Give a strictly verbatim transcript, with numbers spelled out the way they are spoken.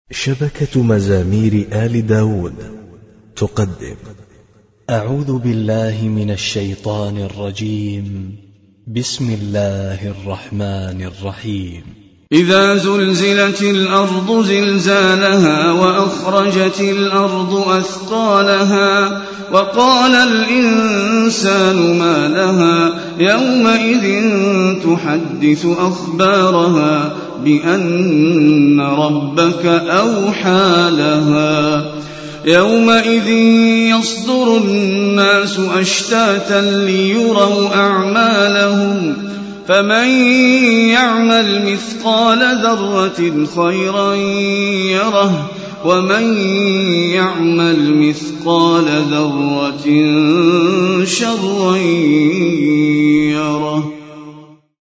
شبكة مزامير آل داود تقدم أعوذ بالله من الشيطان الرجيم. بسم الله الرحمن الرحيم. إذا زلزلت الأرض زلزالها وأخرجت الأرض أثقالها وقال الإنسان ما لها يومئذ تحدث أخبارها بأن ربك أوحى لها يومئذ يصدر الناس أشتاتا ليروا أعمالهم فمن يعمل مثقال ذرة خيرا يره ومن يعمل مثقال ذرة شرا يره.